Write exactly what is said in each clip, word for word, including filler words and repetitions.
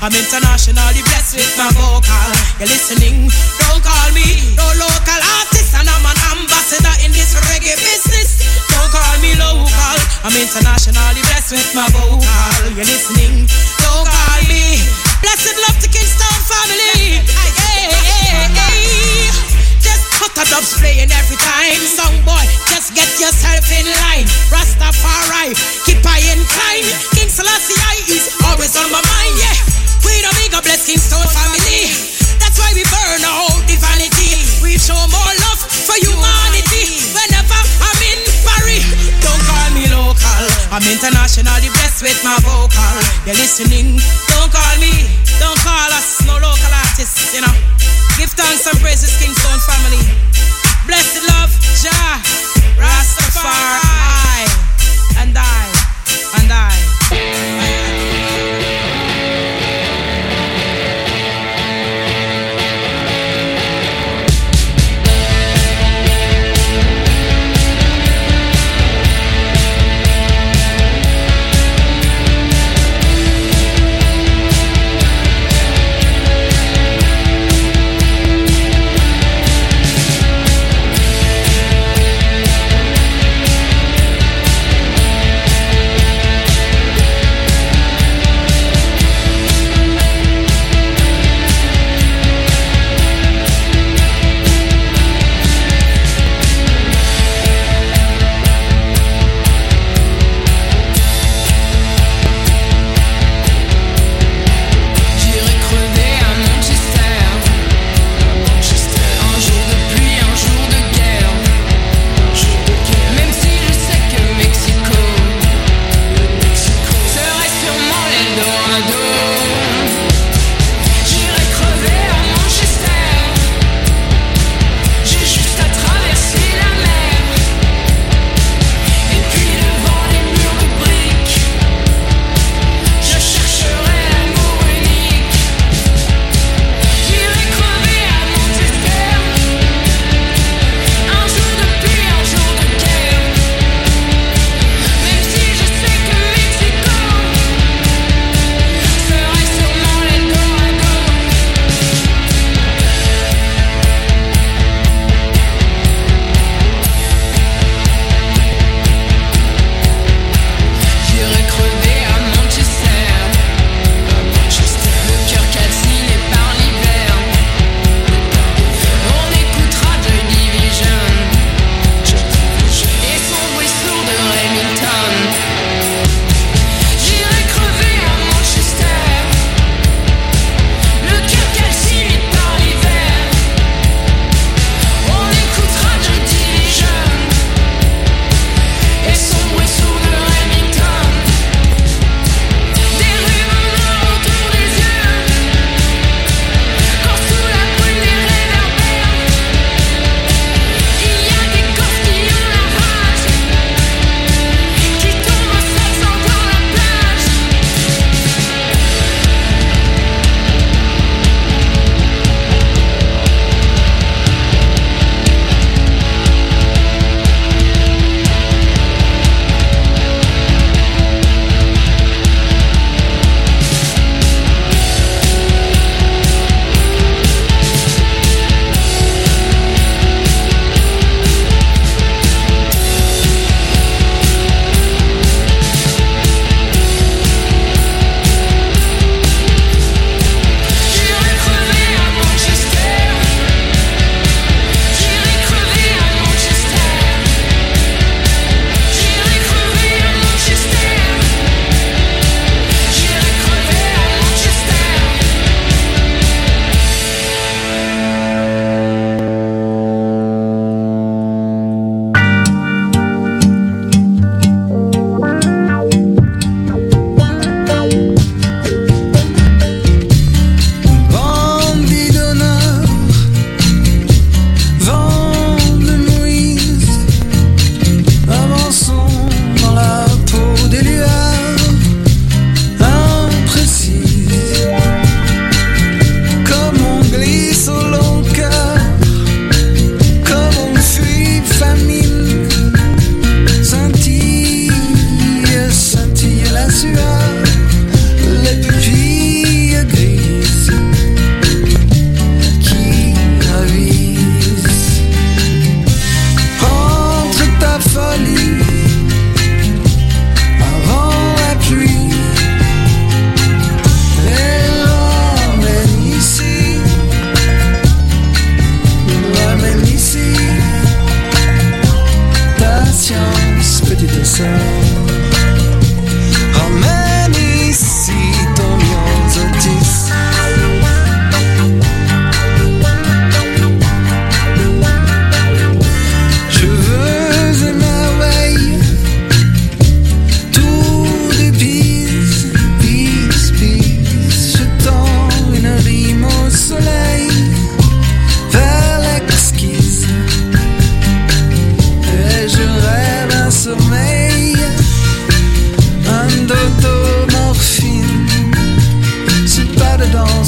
I'm internationally blessed with my vocal. You're listening, don't call me no local artist, and I'm an ambassador in this reggae business. Don't call me local, I'm internationally blessed with my vocal. You're listening, don't call me. Blessed love to Kingston family. Hey, hey, hey. Just cut a dubs playing every time. Song boy, just get yourself in line. Rastafari, keep I incline. King Selassie I is always on my mind, yeah. We don't make a bless Kingston family. That's why we burn out the vanity. We show more love for humanity. Whenever I'm in Paris, don't call me local, I'm internationally blessed with my vocal. You're listening, don't call me, don't call us no local artists, you know. Give thanks and praises, Kingston family. Blessed love, Jah, Rastafari, and I, and I.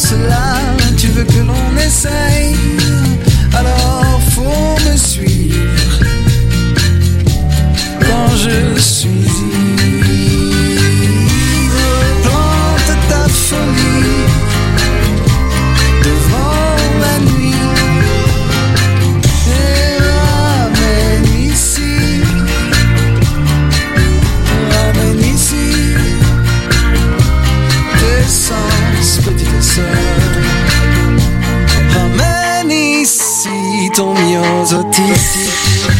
cela, tu veux que l'on essaye, alors faut me suivre quand je suis ivre. Plante ta folie devant la nuit et ramène ici, ramène ici tes sens, petite sœur. Ramène ici ton myosotis.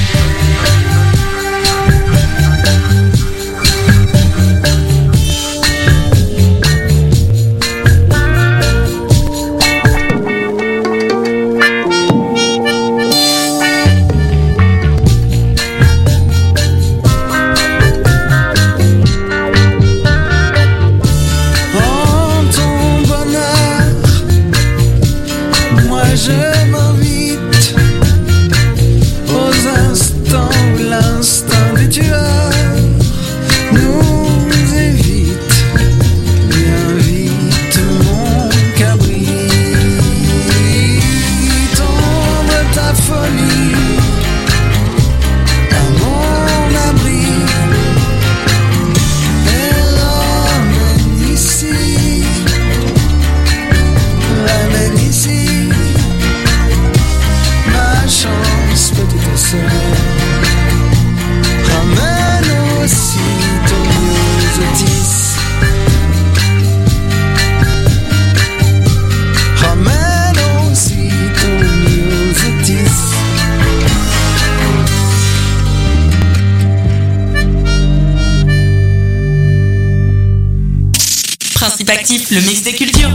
Actif, le mix des cultures.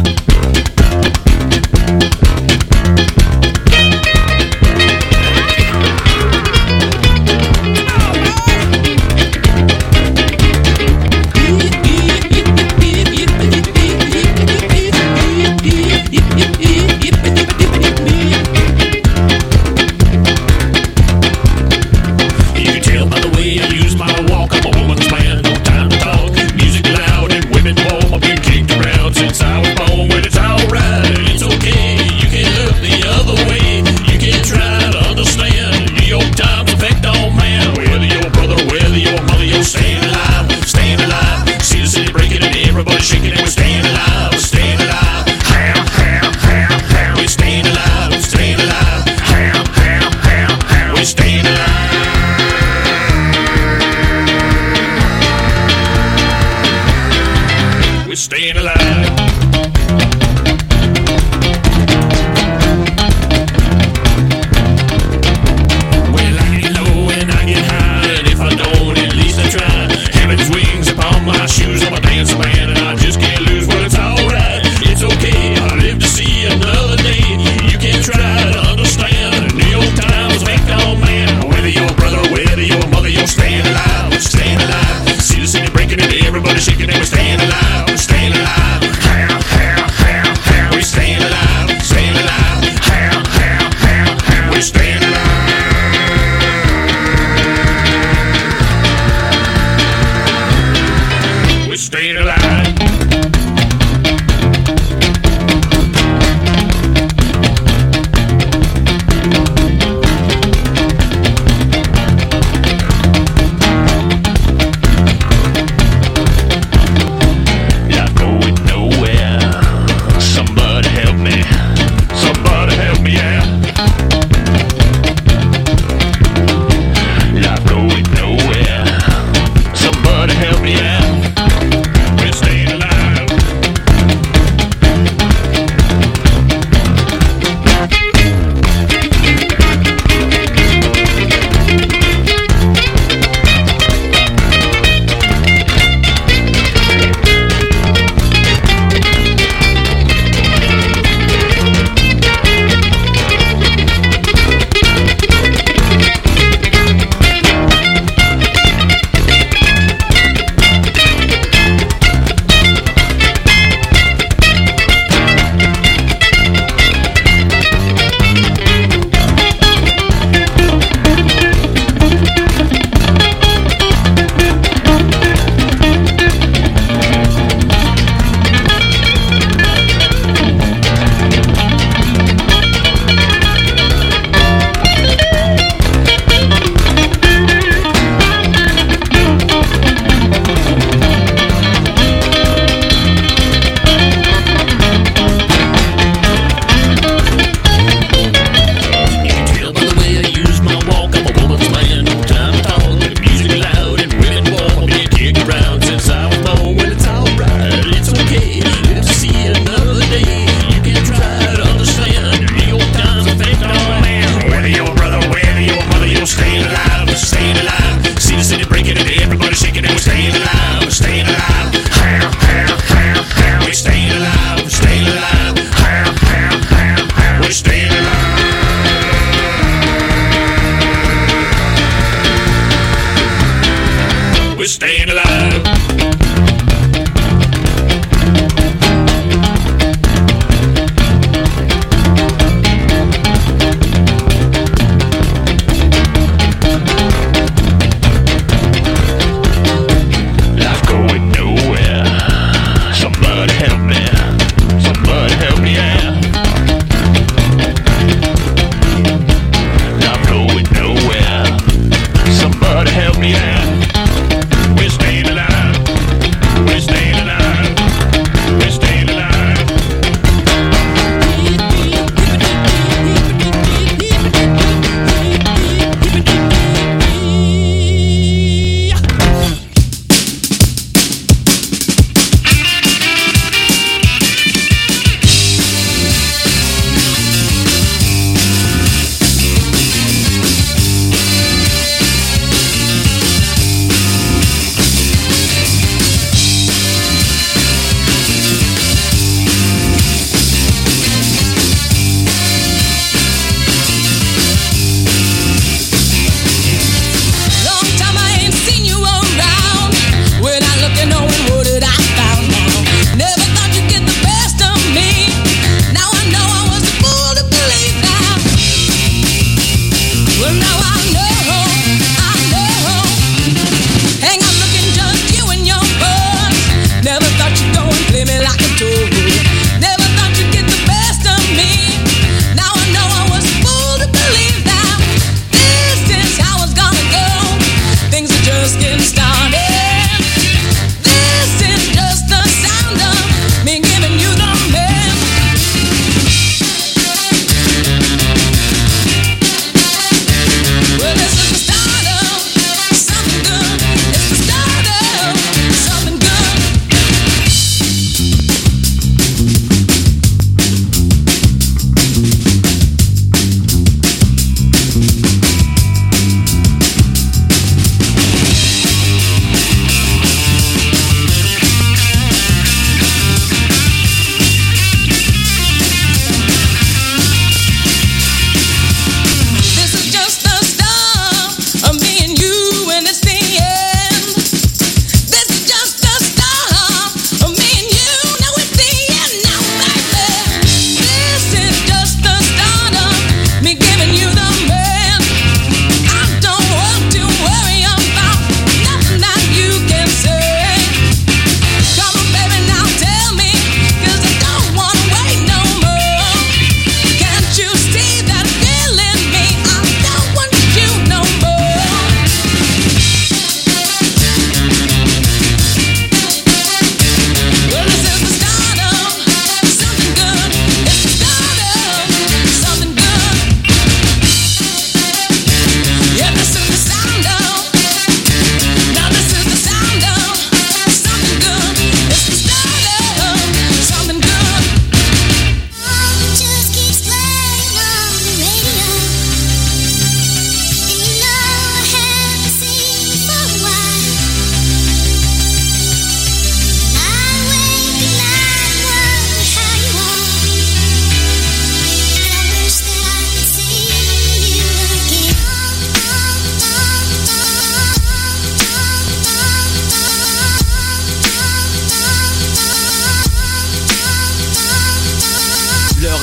Everybody shaking and we're staying alive, we're staying alive. How, how, how,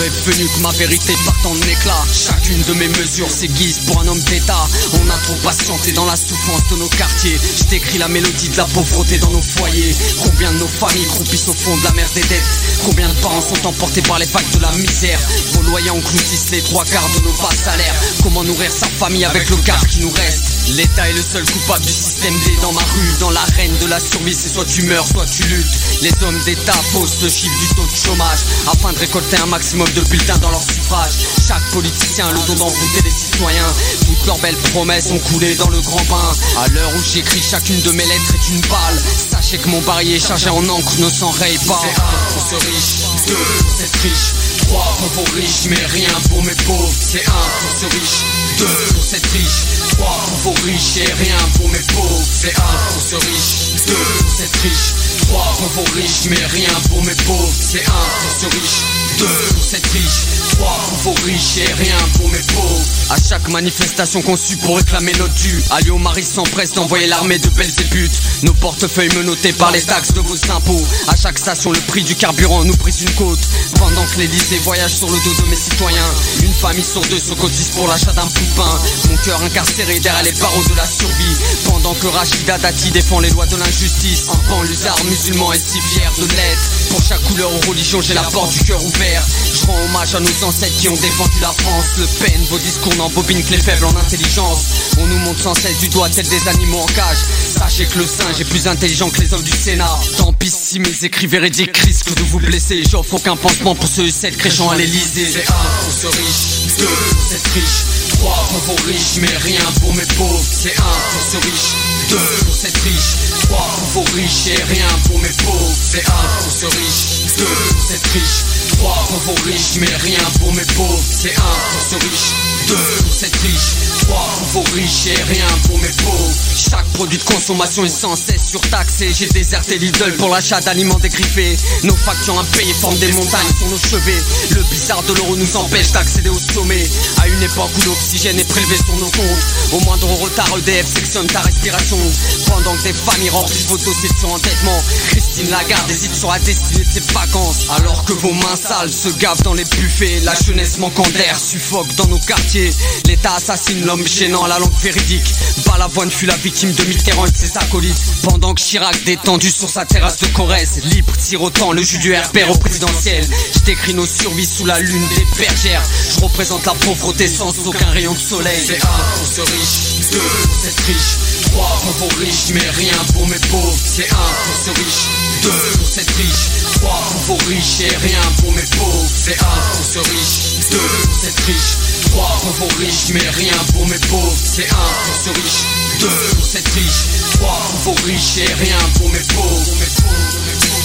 J'aurais venu que ma vérité parte en éclat. Chacune de mes mesures s'aiguise pour un homme d'état. On a trop patienté dans la souffrance de nos quartiers. Je t'écris la mélodie de la pauvreté dans nos foyers. Combien de nos familles croupissent au fond de la mer des dettes? Combien de parents sont emportés par les vagues de la misère? Vos loyers engloutissent les trois quarts de nos bas salaires. Comment nourrir sa famille avec le quart qui nous reste? L'État est le seul coupable du système D dans ma rue. Dans l'arène de la survie, c'est soit tu meurs, soit tu luttes. Les hommes d'État posent le chiffre du taux de chômage afin de récolter un maximum de bulletins dans leur suffrage. Chaque politicien a le don d'envoûter les citoyens. Toutes leurs belles promesses ont coulé dans le grand bain. À l'heure où j'écris, chacune de mes lettres est une balle. Sachez que mon barillet chargé en encre ne s'enraye pas. C'est un pour ce riche, deux pour cette riche, trois pour vos riches, mais rien pour mes pauvres. C'est un pour ce riche, deux pour cette riche, trois pour vos riches et rien pour mes pauvres. C'est un pour ce riche, deux pour cette riche, trois pour vos riches, mais rien pour mes pauvres. C'est un pour ce riche, deux pour cette riche, trois pour vos riches et rien pour mes pauvres. À chaque manifestation conçue pour réclamer notre dû, Alliot Marie s'empresse d'envoyer l'armée de Belzébuth. Nos portefeuilles menottés par les taxes de vos impôts. À chaque station, le prix du carburant nous brise une côte. Pendant que l'Élysée voyage sur le dos de mes citoyens, une famille sur deux se cotise pour l'achat d'un poupin. Mon cœur incarcéré derrière les barreaux de la survie. Pendant que Rachida Dati défend les lois de l'injustice. Un banlieusard musulman est si fier de l'être. Pour chaque couleur ou religion, j'ai la porte du cœur ouvert. Je rends hommage à nos ancêtres qui ont défendu la France. Le Pen, vos discours n'embobinent que les faibles en intelligence. On nous montre sans cesse du doigt tels des animaux en cage. Sachez que le singe est plus intelligent que les hommes du Sénat. Tant pis si mes écrits véridiques risquent de vous blesser. J'offre aucun pansement pour ceux et celles créchant à l'Elysée. C'est un pour ce riche, deux pour cette riche, trois pour vos riches, mais rien pour mes pauvres. C'est un pour ce riche, deux pour cette riche, trois pour vos riches et rien pour mes pauvres. C'est un pour ce riche, deux pour cette riche, trois pour vos riches, mais rien pour mes pauvres. C'est un pour ce riche, deux pour cette riche, trois pour vos riches et rien pour mes pauvres. Chaque produit de consommation est sans cesse surtaxé. J'ai déserté Lidl pour l'achat d'aliments dégriffés. Nos factures impayées forment des montagnes sur nos cheveux. Le bizarre de l'euro nous empêche d'accéder au sommet. À une époque où l'oxygène est prélevé sur nos comptes, au moindre retard E D F sectionne ta respiration. Pendant que des familles remplissent vos dossiers de surendettement, Christine Lagarde hésite sur la destinée de ses vacances. Alors que vos mains sales se gavent dans les buffets, la jeunesse manquant d'air suffoque dans nos quartiers. L'État assassine l'homme gênant à la langue véridique. Balavoine fut la victime de Mitterrand et de ses acolytes. Pendant que Chirac détendu sur sa terrasse de Corrèze, libre sirotant le jus du R P R au présidentiel. Je t'écris nos survies sous la lune des bergères. Je représente la pauvreté sans aucun rayon de soleil. C'est un pour ce riche, deux pour cette riche, trois pour vos riches, mais rien pour mes pauvres. C'est un pour ce riche, deux pour cette riche, trois pour vos riches et rien pour mes pauvres. C'est un pour ce riche, deux pour cette riche, trois pour vos riches, mais rien pour mes pauvres. C'est un pour ce riche, deux pour cette riche, trois pour vos riches et rien pour mes pauvres. Pour mes pauvres, pour mes pauvres.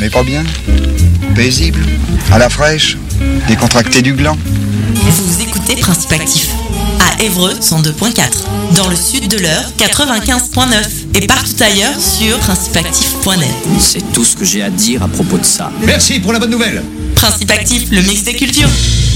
est pas bien? Paisible, à la fraîche, décontracté du gland. Vous écoutez Principe Actif à Évreux cent deux point quatre, dans le sud de l'Eure quatre-vingt-quinze point neuf et partout ailleurs sur principe actif point net. C'est tout ce que j'ai à dire à propos de ça. Merci pour la bonne nouvelle. Principe Actif, le mix des cultures.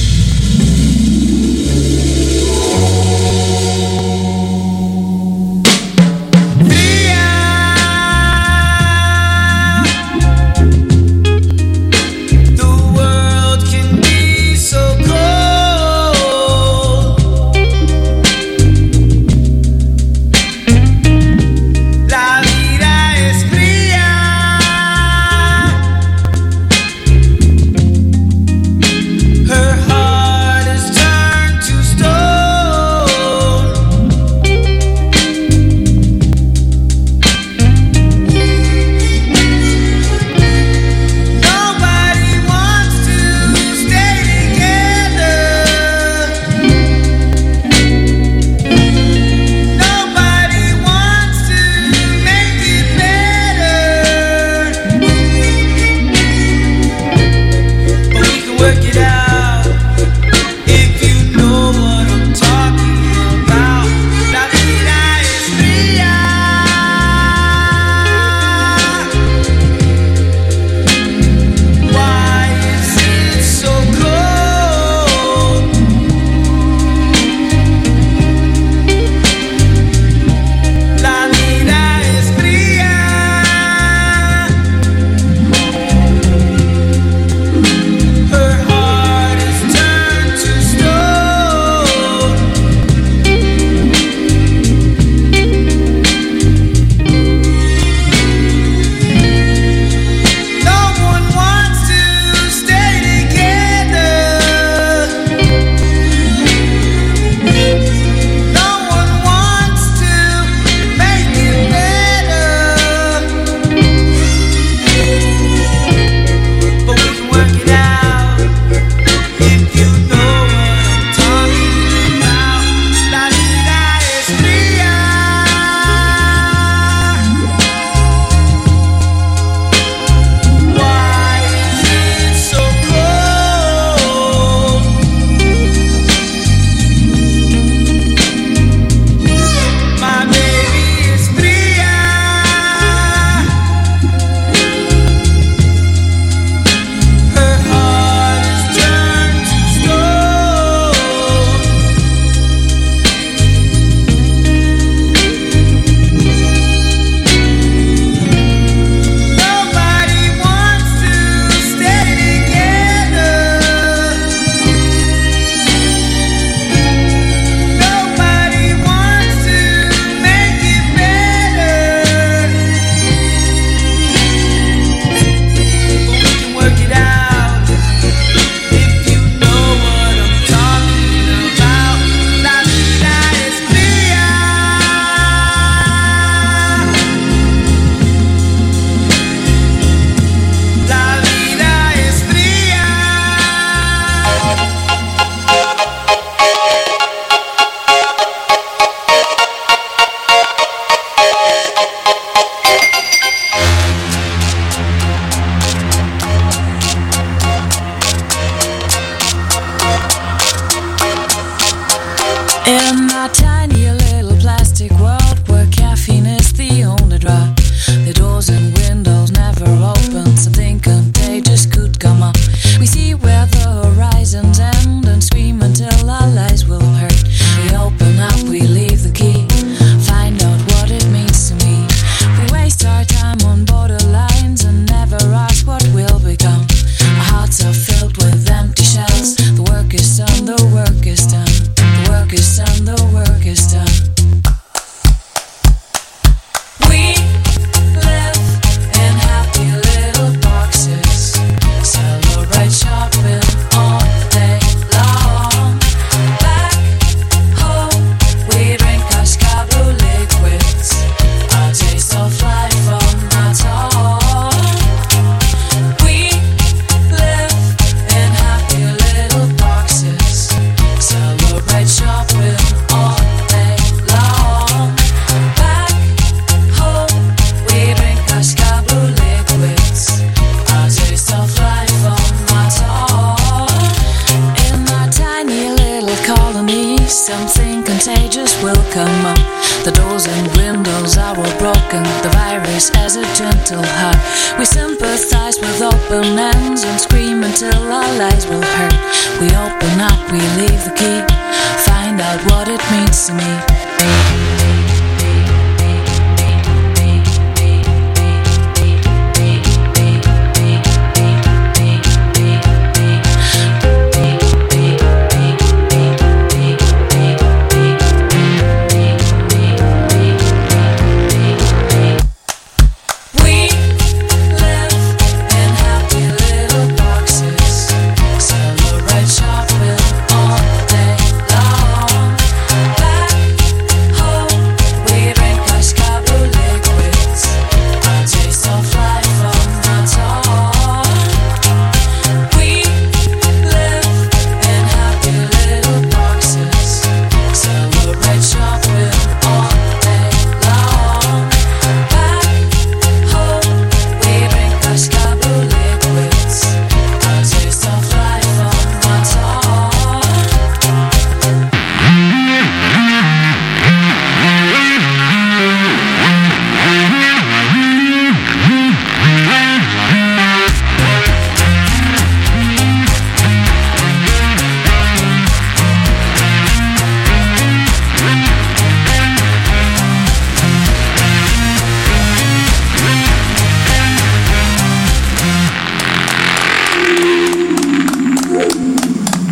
In my tiny little plastic world where caffeine is the only drug, the doors and windows never open, something contagious could come up. We see where the horizons end and scream until our lives will hurt. We open up, we leave the key, find out what it means to me. We waste our time on borderlines and never ask what will become. Our hearts are filled with empty shells. The work is done, the work is done. The work is done, the work is done. We live in happy little boxes, celebrate shopping all day long. Back home, we drink our sky blue liquids, our taste of life on our tongue. We live in happy little boxes, celebrate shopping all day something contagious will come up. The doors and windows are all broken, the virus has a gentle heart. We sympathize with open ends and scream until our lives will hurt. We open up, we leave the key, find out what it means to me.